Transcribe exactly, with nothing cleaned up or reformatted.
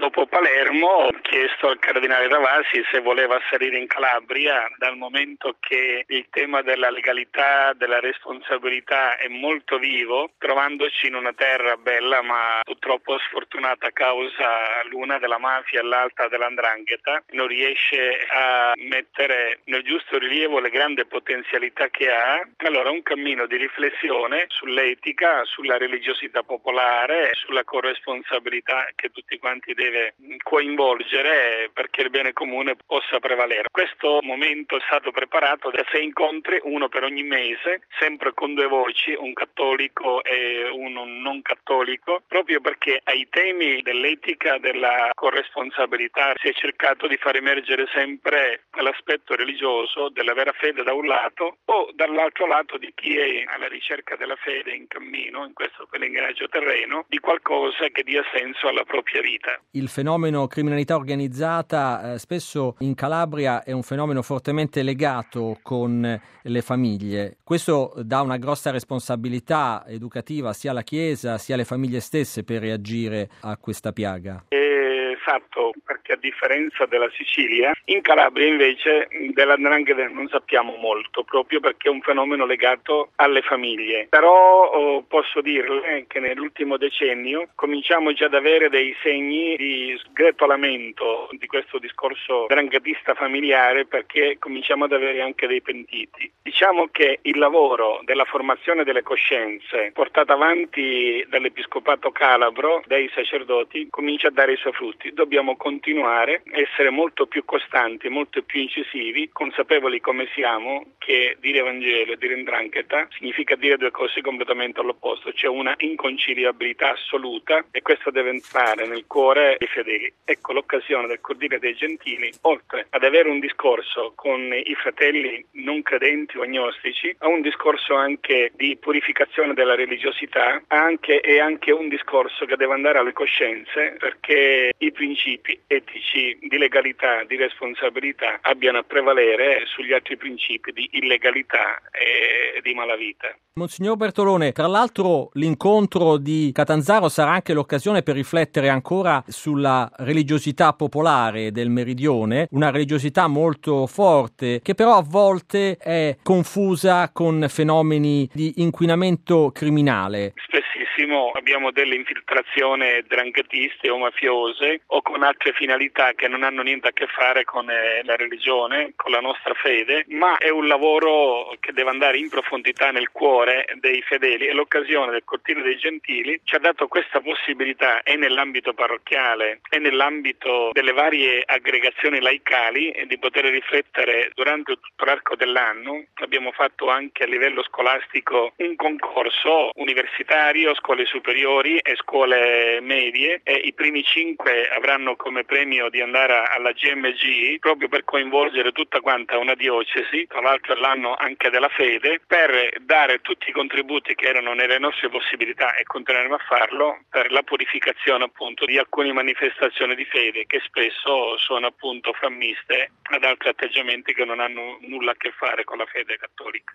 Dopo Palermo ho chiesto al cardinale Ravasi se voleva salire in Calabria, dal momento che il tema della legalità, della responsabilità è molto vivo, trovandoci in una terra bella ma purtroppo sfortunata a causa l'una della mafia e l'altra dell'andrangheta, non riesce a mettere nel giusto rilievo le grandi potenzialità che ha. Allora un cammino di riflessione sull'etica, sulla religiosità popolare, sulla corresponsabilità che tutti quanti deve coinvolgere perché il bene comune possa prevalere. Questo momento è stato preparato da sei incontri, uno per ogni mese, sempre con due voci, un cattolico e uno non cattolico, proprio perché ai temi dell'etica, della corresponsabilità si è cercato di far emergere sempre l'aspetto religioso della vera fede da un lato o dall'altro lato di chi è alla ricerca della fede in cammino, in questo pellegrinaggio terreno, di qualcosa che dia senso alla propria vita. Il fenomeno criminalità organizzata eh, spesso in Calabria è un fenomeno fortemente legato con le famiglie. Questo dà una grossa responsabilità educativa sia alla Chiesa sia alle famiglie stesse per reagire a questa piaga. Esatto, perché a differenza della Sicilia, in Calabria invece dell'andrangheta non sappiamo molto, proprio perché è un fenomeno legato alle famiglie. Però oh, posso dirle che nell'ultimo decennio cominciamo già ad avere dei segni di sgretolamento di questo discorso dranghetista familiare, perché cominciamo ad avere anche dei pentiti. Diciamo che il lavoro della formazione delle coscienze portato avanti dall'Episcopato calabro, dai sacerdoti, comincia a dare i suoi frutti. Dobbiamo continuare a essere molto più costanti, molto più incisivi, consapevoli come siamo che dire Vangelo e dire 'ndrangheta significa dire due cose completamente all'opposto, c'è una inconciliabilità assoluta e questo deve entrare nel cuore dei fedeli. Ecco l'occasione del Cortile dei Gentili, oltre ad avere un discorso con i fratelli non credenti o agnostici, a un discorso anche di purificazione della religiosità, anche e anche un discorso che deve andare alle coscienze, perché i principi etici di legalità, di responsabilità abbiano a prevalere sugli altri principi di illegalità e di malavita. Monsignor Bertolone, tra l'altro l'incontro di Catanzaro sarà anche l'occasione per riflettere ancora sulla religiosità popolare del Meridione, una religiosità molto forte che però a volte è confusa con fenomeni di inquinamento criminale. Spessissimo abbiamo delle infiltrazioni dranghetiste o mafiose o con altre finalità che non hanno niente a che fare con la religione, con la nostra fede, ma è un lavoro che deve andare in profondità nel cuore dei fedeli e l'occasione del Cortile dei Gentili ci ha dato questa possibilità e nell'ambito parrocchiale e nell'ambito delle varie aggregazioni laicali di poter riflettere durante tutto l'arco dell'anno. Abbiamo fatto anche a livello scolastico un concorso universitario, scuole superiori e scuole medie e i primi cinque avranno come premio di andare alla G M G proprio per coinvolgere tutta quanta una diocesi, tra l'altro è l'anno anche della fede, per dare tutti i contributi che erano nelle nostre possibilità e continueremo a farlo per la purificazione appunto di alcune manifestazioni di fede che spesso sono appunto frammiste ad altri atteggiamenti che non hanno nulla a che fare con la fede cattolica.